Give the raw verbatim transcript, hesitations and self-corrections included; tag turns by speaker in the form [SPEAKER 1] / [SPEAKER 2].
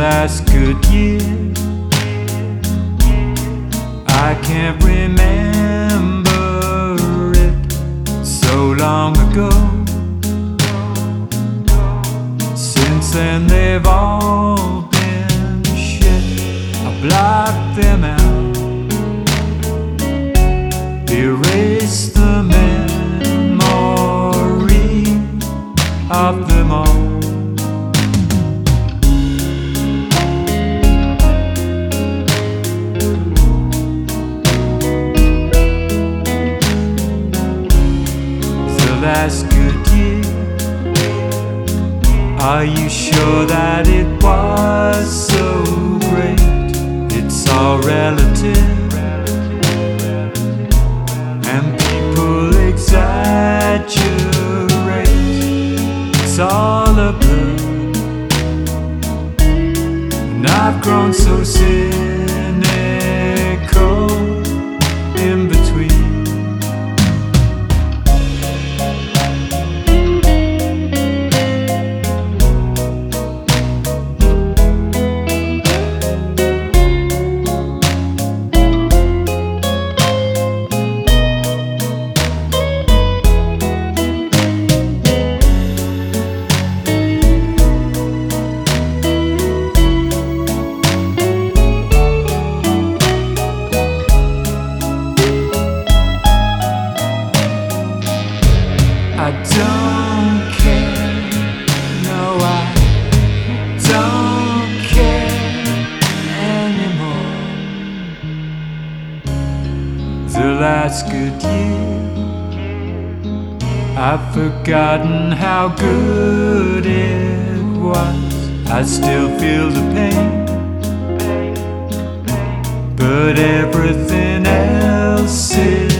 [SPEAKER 1] last good year. I can't remember it, so long ago. Since then they've all been shit. I blocked them out, erased the memory of them all. Last good year, are you sure that it was so great? It's all relative, and people exaggerate. It's all a blur, and I've grown so cynical in between. I don't care, no I don't care anymore. The last good year, I've forgotten how good it was. I still feel the pain, but everything else is